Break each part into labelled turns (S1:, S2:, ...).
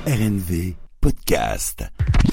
S1: RNV Podcast.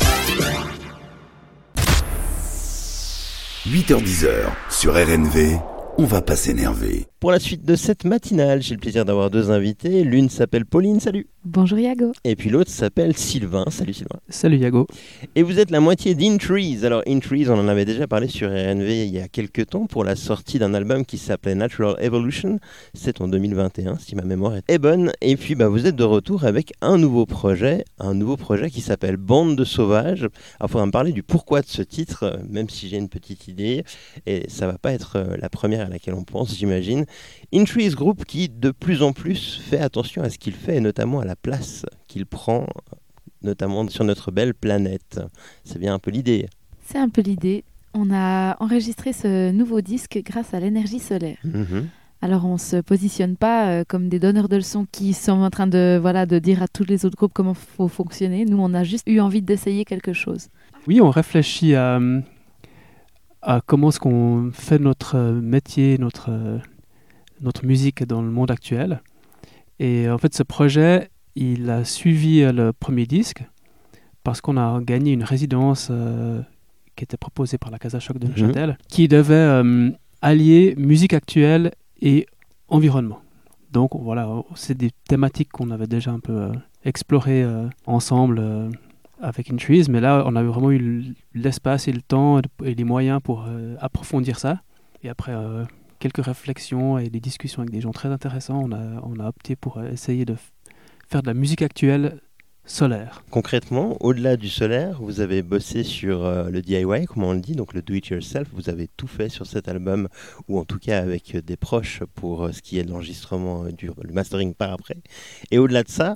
S1: 8h-10h sur RNV, on va pas s'énerver.
S2: Pour la suite de cette matinale, j'ai le plaisir d'avoir deux invités. L'une s'appelle Pauline, salut.
S3: Bonjour Yago.
S2: Et puis l'autre s'appelle Sylvain, salut Sylvain.
S4: Salut Yago.
S2: Et vous êtes la moitié d'Intrees. Alors Intrees, on en avait déjà parlé sur RNV il y a quelques temps pour la sortie d'un album qui s'appelait Natural Evolution. C'est en 2021 si ma mémoire est bonne. Et puis vous êtes de retour avec un nouveau projet qui s'appelle Bande de sauvages. Alors il faudra me parler du pourquoi de ce titre, même si j'ai une petite idée. Et ça va pas être la première à laquelle on pense, j'imagine. Intrees Group qui de plus en plus fait attention à ce qu'il fait et notamment à la place qu'il prend, notamment sur notre belle planète. C'est bien un peu l'idée.
S3: C'est un peu l'idée. On a enregistré ce nouveau disque grâce à l'énergie solaire. Alors on ne se positionne pas comme des donneurs de leçons qui sont en train de dire à tous les autres groupes comment il faut fonctionner. Nous, on a juste eu envie d'essayer quelque chose.
S4: Oui, on réfléchit à comment est-ce qu'on fait notre métier, notre musique dans le monde actuel. Et en fait, ce projet, il a suivi le premier disque parce qu'on a gagné une résidence qui était proposée par la Casa Choc de Neuchâtel, qui devait allier musique actuelle et environnement. Donc voilà, c'est des thématiques qu'on avait déjà un peu explorées ensemble avec Intrees, mais là, on avait vraiment eu l'espace et le temps et les moyens pour approfondir ça. Et après quelques réflexions et des discussions avec des gens très intéressants, on a opté pour essayer de faire de la musique actuelle solaire.
S2: Concrètement, au-delà du solaire, vous avez bossé sur le DIY, comme on le dit, donc le do-it-yourself. Vous avez tout fait sur cet album, ou en tout cas avec des proches pour ce qui est de l'enregistrement, le mastering par après. Et au-delà de ça,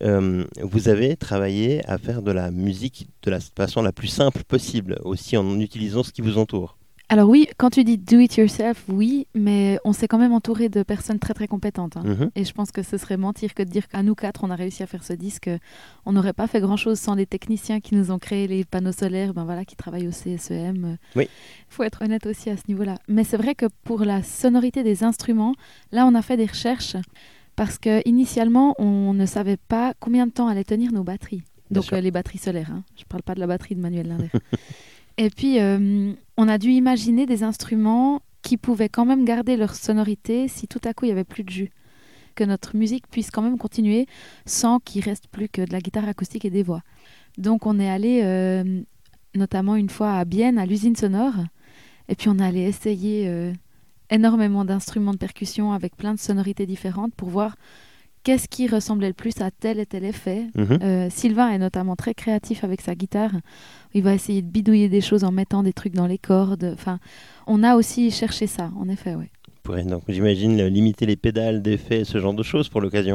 S2: vous avez travaillé à faire de la musique de la façon la plus simple possible, aussi en utilisant ce qui vous entoure.
S3: Alors oui, quand tu dis do it yourself, oui, mais on s'est quand même entouré de personnes très très compétentes. Et je pense que ce serait mentir que de dire qu'à nous quatre, on a réussi à faire ce disque. On n'aurait pas fait grand-chose sans les techniciens qui nous ont créé les panneaux solaires, qui travaillent au CSEM.
S2: Oui.
S3: Il faut être honnête aussi à ce niveau-là. Mais c'est vrai que pour la sonorité des instruments, là, on a fait des recherches parce qu'initialement, on ne savait pas combien de temps allaient tenir nos batteries. Donc les batteries solaires. Je ne parle pas de la batterie de Manuel Linder. Et puis, on a dû imaginer des instruments qui pouvaient quand même garder leur sonorité si tout à coup il n'y avait plus de jus. Que notre musique puisse quand même continuer sans qu'il reste plus que de la guitare acoustique et des voix. Donc on est allé notamment une fois à Bienne, à l'usine sonore. Et puis on est allé essayer énormément d'instruments de percussion avec plein de sonorités différentes pour voir qu'est-ce qui ressemblait le plus à tel et tel effet. Sylvain est notamment très créatif avec sa guitare. Il va essayer de bidouiller des choses en mettant des trucs dans les cordes. Enfin, on a aussi cherché ça, en effet, oui.
S2: Vous pourrez donc, j'imagine, limiter les pédales d'effet, ce genre de choses pour l'occasion.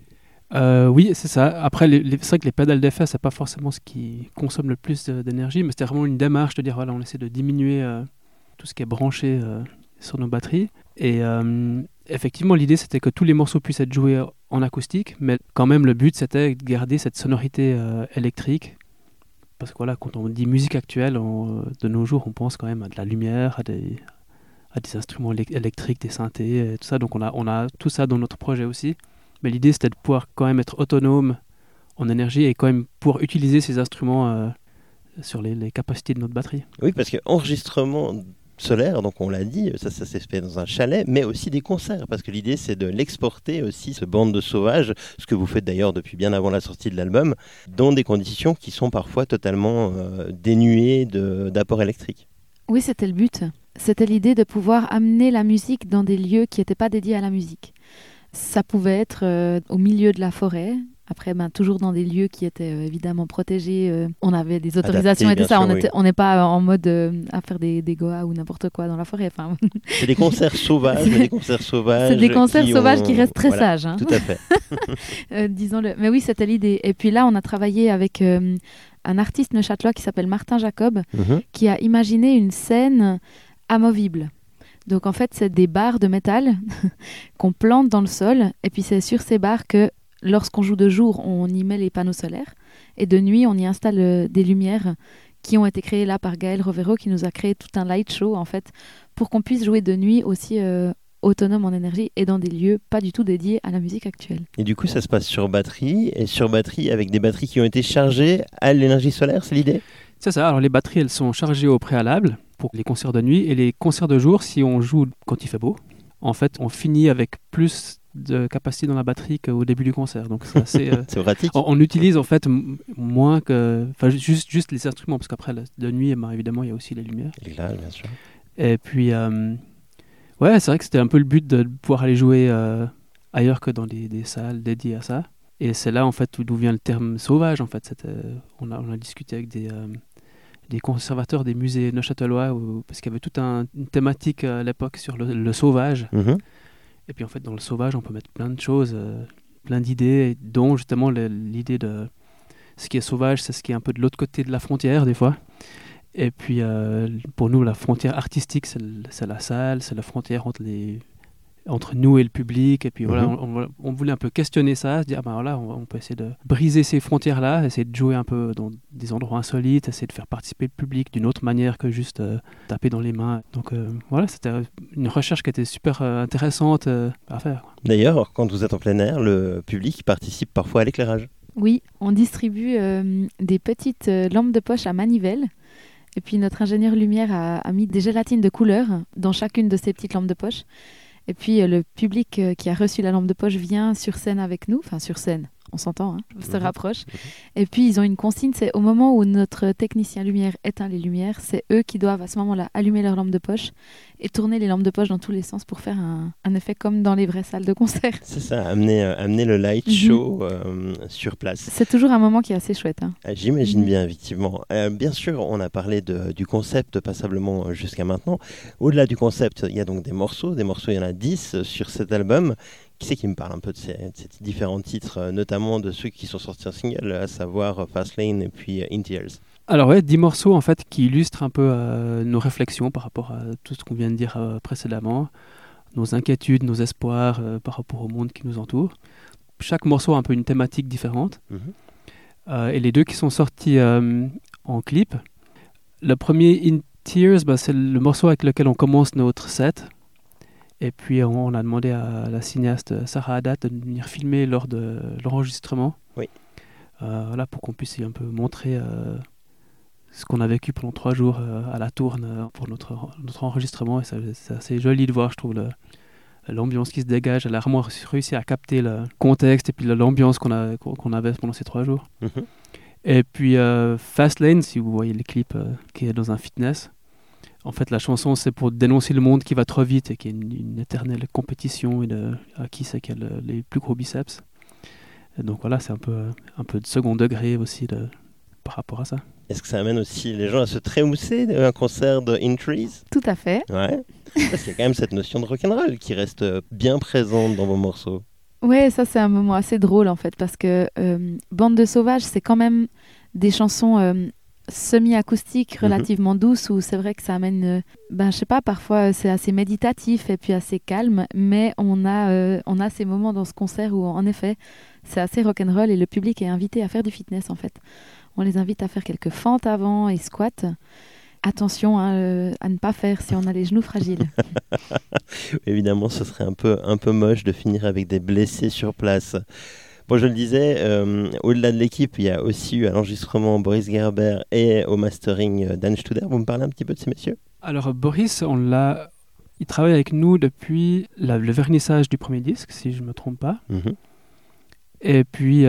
S4: Oui, c'est ça. Après, c'est vrai que les pédales d'effet, c'est pas forcément ce qui consomme le plus d'énergie, mais c'était vraiment une démarche de dire, voilà, on essaie de diminuer tout ce qui est branché sur nos batteries. Et effectivement, l'idée, c'était que tous les morceaux puissent être joués en acoustique, mais quand même, le but, c'était de garder cette sonorité électrique. Parce que voilà, quand on dit musique actuelle, de nos jours, on pense quand même à de la lumière, à des instruments électriques, des synthés, et tout ça. Donc on a tout ça dans notre projet aussi. Mais l'idée, c'était de pouvoir quand même être autonome en énergie et quand même pouvoir utiliser ces instruments sur les capacités de notre batterie.
S2: Oui, parce que enregistrement solaire, donc on l'a dit, ça s'est fait dans un chalet, mais aussi des concerts, parce que l'idée c'est de l'exporter aussi, ce bande de sauvages, ce que vous faites d'ailleurs depuis bien avant la sortie de l'album, dans des conditions qui sont parfois totalement dénuées d'apport électrique.
S3: Oui, c'était le but. C'était l'idée de pouvoir amener la musique dans des lieux qui n'étaient pas dédiés à la musique. Ça pouvait être au milieu de la forêt. Après, toujours dans des lieux qui étaient évidemment protégés. On avait des autorisations et tout ça. On n'est pas en mode à faire des goas ou n'importe quoi dans la forêt. Enfin,
S2: c'est des concerts sauvages, mais des concerts sauvages.
S3: C'est des concerts sauvages qui restent très sages.
S2: Tout à fait.
S3: Disons-le. Mais oui, c'était l'idée. Et puis là, on a travaillé avec un artiste neuchâtelois qui s'appelle Martin Jacob, qui a imaginé une scène amovible. Donc en fait, c'est des barres de métal qu'on plante dans le sol. Et puis c'est sur ces barres que lorsqu'on joue de jour, on y met les panneaux solaires. Et de nuit, on y installe des lumières qui ont été créées là par Gaël Rovero, qui nous a créé tout un light show, en fait, pour qu'on puisse jouer de nuit aussi autonomes en énergie et dans des lieux pas du tout dédiés à la musique actuelle.
S2: Et du coup, ça se passe sur batterie, et sur batterie avec des batteries qui ont été chargées à l'énergie solaire, c'est l'idée ?
S4: C'est ça, alors les batteries, elles sont chargées au préalable pour les concerts de nuit, et les concerts de jour, si on joue quand il fait beau, en fait, on finit avec plus de capacité dans la batterie qu'au début du concert. Donc c'est assez,
S2: c'est pratique.
S4: On utilise en fait moins que... Enfin, juste les instruments, parce qu'après, de nuit, évidemment, il y a aussi les lumières.
S2: Et là, bien sûr.
S4: Et puis, ouais, c'est vrai que c'était un peu le but de pouvoir aller jouer ailleurs que dans des salles dédiées à ça. Et c'est là, en fait, d'où vient le terme sauvage, en fait. On a discuté avec des conservateurs des musées neuchâtelois, parce qu'il y avait toute une thématique à l'époque sur le sauvage.
S2: Mm-hmm.
S4: Et puis en fait, dans le sauvage, on peut mettre plein de choses, plein d'idées, dont justement l'idée de ce qui est sauvage, c'est ce qui est un peu de l'autre côté de la frontière, des fois. Et puis pour nous, la frontière artistique, c'est la salle, c'est la frontière entre nous et le public. Et puis voilà, on voulait un peu questionner ça, se dire, voilà, on peut essayer de briser ces frontières-là, essayer de jouer un peu dans des endroits insolites, essayer de faire participer le public d'une autre manière que juste taper dans les mains. Donc voilà, c'était une recherche qui était super intéressante à faire.
S2: D'ailleurs, quand vous êtes en plein air, le public participe parfois à l'éclairage.
S3: Oui, on distribue des petites lampes de poche à manivelle. Et puis notre ingénieur lumière a mis des gélatines de couleur dans chacune de ces petites lampes de poche. Et puis le public qui a reçu la lampe de poche vient sur scène avec nous, enfin sur scène, on s'entend, se rapproche. Et puis ils ont une consigne, c'est au moment où notre technicien lumière éteint les lumières, c'est eux qui doivent à ce moment-là allumer leur lampe de poche et tourner les lampes de poche dans tous les sens pour faire un effet comme dans les vraies salles de concert.
S2: C'est ça, amener le light show sur place.
S3: C'est toujours un moment qui est assez chouette.
S2: J'imagine bien, effectivement. Bien sûr, on a parlé du concept passablement jusqu'à maintenant. Au-delà du concept, il y a donc des morceaux, il y en a 10 sur cet album. Qui c'est qui me parle un peu de ces différents titres, notamment de ceux qui sont sortis en single, à savoir Fastlane et puis In Tears?
S4: Alors ouais, 10 morceaux en fait qui illustrent un peu nos réflexions par rapport à tout ce qu'on vient de dire précédemment, nos inquiétudes, nos espoirs par rapport au monde qui nous entoure. Chaque morceau a un peu une thématique différente. Et les deux qui sont sortis en clip, le premier In Tears, c'est le morceau avec lequel on commence notre set. Et puis on a demandé à la cinéaste Sarah Haddad de venir filmer lors de l'enregistrement.
S2: Oui.
S4: Voilà, pour qu'on puisse un peu montrer ce qu'on a vécu pendant 3 jours à la Tourne pour notre enregistrement. Et c'est assez joli de voir, je trouve, l'ambiance qui se dégage. Elle a vraiment réussi à capter le contexte et puis l'ambiance qu'on avait pendant ces 3 jours. Et puis Fastlane, si vous voyez le clip qui est dans un fitness. En fait, la chanson, c'est pour dénoncer le monde qui va trop vite et qui est une éternelle compétition et à qui c'est qui a les plus gros biceps. Et donc voilà, c'est un peu de second degré aussi par rapport à ça.
S2: Est-ce que ça amène aussi les gens à se trémousser d'un concert de In Trees?
S3: Tout à fait.
S2: Ouais. Parce qu'il y a quand même cette notion de rock'n'roll qui reste bien présente dans vos morceaux.
S3: Ouais, ça c'est un moment assez drôle en fait, parce que Bande de sauvages, c'est quand même des chansons semi-acoustique, relativement douce, où c'est vrai que ça amène, je sais pas, parfois c'est assez méditatif et puis assez calme, mais on a ces moments dans ce concert où en effet c'est assez rock'n'roll et le public est invité à faire du fitness en fait. On les invite à faire quelques fentes avant et squats. Attention à ne pas faire si on a les genoux fragiles.
S2: Évidemment, ce serait un peu moche de finir avec des blessés sur place. Bon, je le disais, au-delà de l'équipe, il y a aussi eu à l'enregistrement Boris Gerber et au mastering Dan Studer. Vous me parlez un petit peu de ces messieurs? Alors
S4: Boris, il travaille avec nous depuis le vernissage du premier disque, si je ne me trompe pas. Et puis,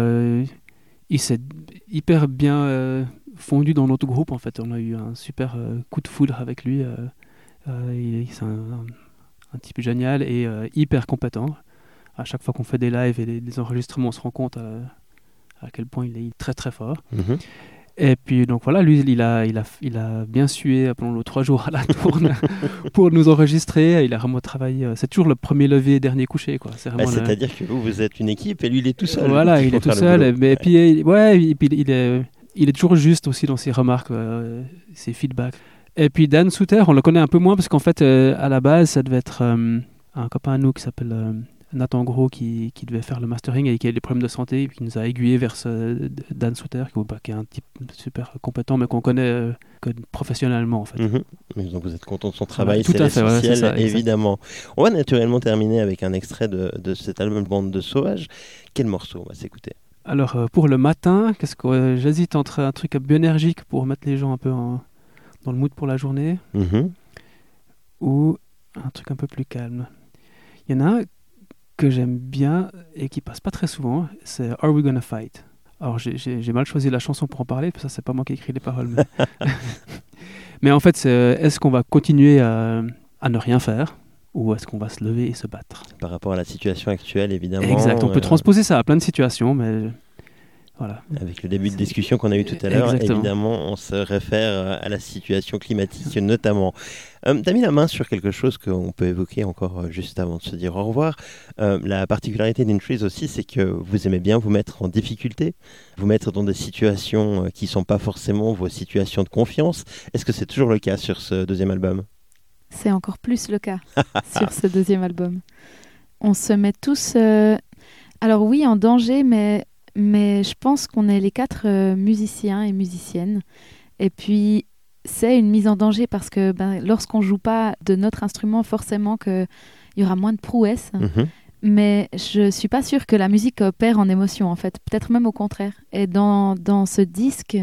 S4: il s'est hyper bien fondu dans notre groupe, en fait. On a eu un super coup de foudre avec lui. C'est un type génial et hyper compétent. À chaque fois qu'on fait des lives et des enregistrements, on se rend compte à quel point il est très très fort. Et puis donc voilà, lui il a bien sué pendant les 3 jours à la Tourne pour nous enregistrer. Il a vraiment travaillé. C'est toujours le premier lever, dernier coucher, quoi.
S2: C'est-à-dire que vous êtes une équipe et lui il est tout seul.
S4: Voilà, il est tout seul. Et puis il est toujours juste aussi dans ses remarques, ses feedbacks. Et puis Dan Souter, on le connaît un peu moins parce qu'en fait à la base ça devait être un copain à nous qui s'appelle Nathan Gros qui devait faire le mastering et qui a eu des problèmes de santé, et qui nous a aiguillés vers Dan Souter, qui est un type super compétent, mais qu'on connaît professionnellement en fait.
S2: Donc vous êtes content de son travail,
S4: tout
S2: c'est
S4: à fait,
S2: l'essentiel,
S4: c'est ça,
S2: évidemment. On va naturellement terminer avec un extrait de cet album Bande de Sauvages. Quel morceau on va s'écouter?
S4: Alors pour le matin, j'hésite entre un truc bioénergique pour mettre les gens un peu dans le mood pour la journée, ou un truc un peu plus calme. Il y en a un que j'aime bien et qui passe pas très souvent, c'est Are We Gonna Fight? Alors j'ai mal choisi la chanson pour en parler, parce que ça c'est pas moi qui ai écrit les paroles. Mais en fait, est-ce qu'on va continuer à ne rien faire, ou est-ce qu'on va se lever et se battre?
S2: Par rapport à la situation actuelle, évidemment.
S4: Exact, on peut transposer ça à plein de situations, mais voilà.
S2: Avec le début de discussion qu'on a eu tout à l'heure, évidemment, on se réfère à la situation climatique notamment. Tu as mis la main sur quelque chose qu'on peut évoquer encore juste avant de se dire au revoir. La particularité d'Intrees aussi, c'est que vous aimez bien vous mettre en difficulté, vous mettre dans des situations qui ne sont pas forcément vos situations de confiance. Est-ce que c'est toujours le cas sur ce deuxième album?
S3: C'est encore plus le cas sur ce deuxième album. On se met tous, alors oui, en danger, mais je pense qu'on est les 4 musiciens et musiciennes. Et puis, c'est une mise en danger parce que lorsqu'on ne joue pas de notre instrument, forcément qu'il y aura moins de prouesses. Mais je ne suis pas sûre que la musique perd en émotion, en fait. Peut-être même au contraire. Et dans ce disque,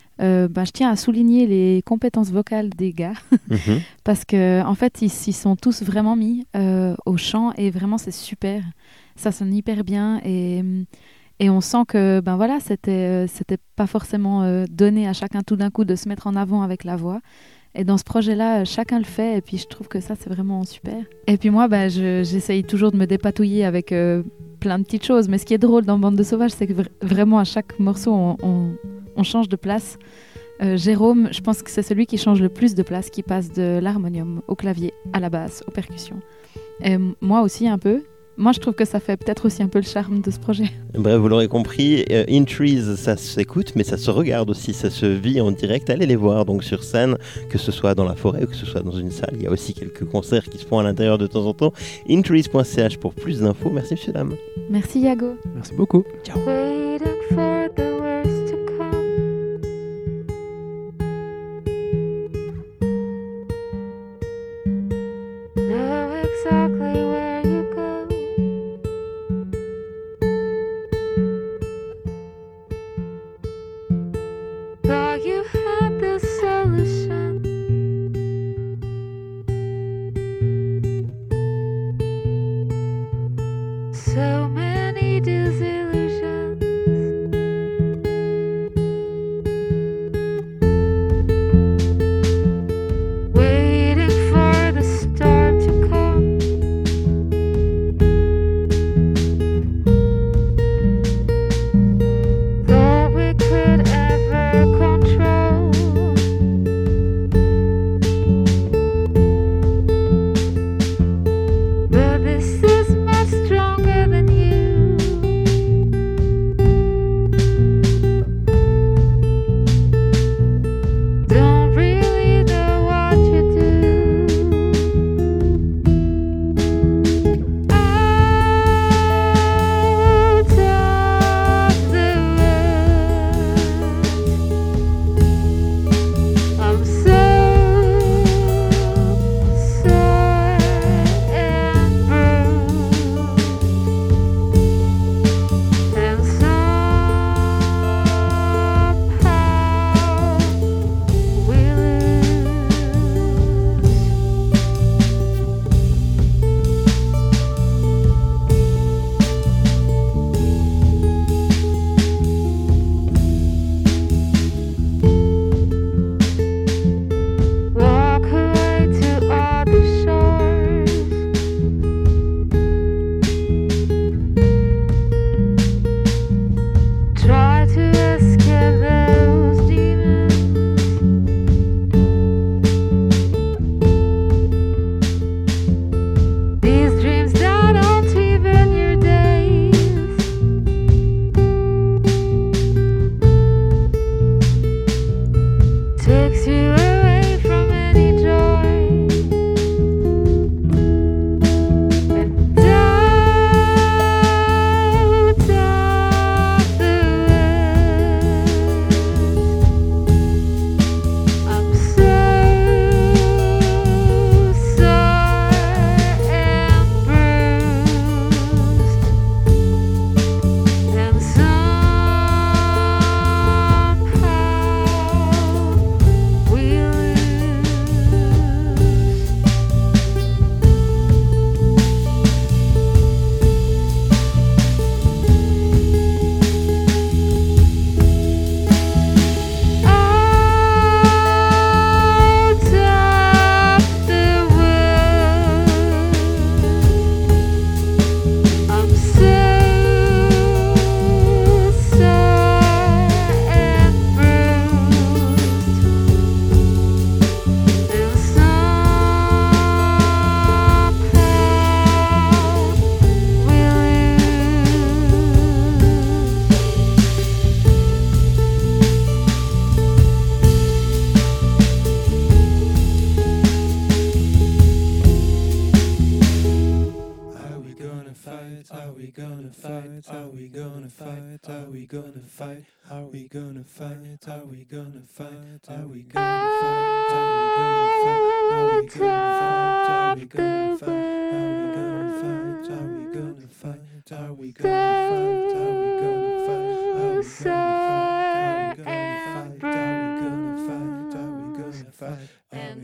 S3: je tiens à souligner les compétences vocales des gars. Parce qu'en fait, ils sont tous vraiment mis au chant. Et vraiment, c'est super. Ça sonne hyper bien. Et on sent que c'était pas forcément donné à chacun tout d'un coup de se mettre en avant avec la voix. Et dans ce projet-là, chacun le fait. Et puis je trouve que ça, c'est vraiment super. Et puis moi, j'essaye toujours de me dépatouiller avec plein de petites choses. Mais ce qui est drôle dans Bande de Sauvages, c'est que vraiment à chaque morceau, on change de place. Jérôme, je pense que c'est celui qui change le plus de place, qui passe de l'harmonium au clavier, à la basse, aux percussions. Et moi aussi un peu. Moi, je trouve que ça fait peut-être aussi un peu le charme de ce projet.
S2: Bref, vous l'aurez compris, Intrees, ça s'écoute, mais ça se regarde aussi, ça se vit en direct. Allez les voir donc sur scène, que ce soit dans la forêt ou que ce soit dans une salle. Il y a aussi quelques concerts qui se font à l'intérieur de temps en temps. Intrees.ch pour plus d'infos. Merci, monsieur, dame.
S3: Merci, Yago.
S4: Merci beaucoup.
S2: Ciao.
S5: So many disillusions. we gonna fight? Are we gonna fight? Are we gonna fight? Are we gonna fight? Are we gonna fight? Are we gonna fight? Are we gonna fight? Are we gonna fight? Are we gonna fight? Are we gonna fight? Are we gonna fight? Are we gonna fight? Are we gonna fight? Are we gonna fight? And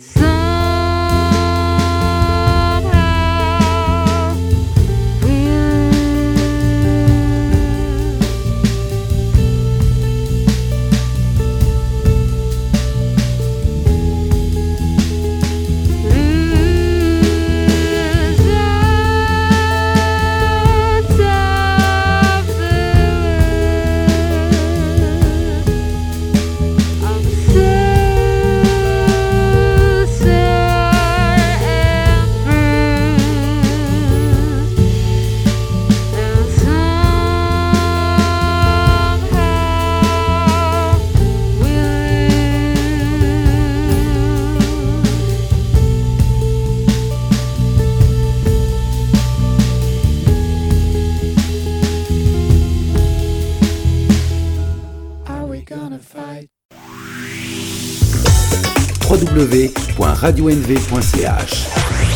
S1: www.radionv.ch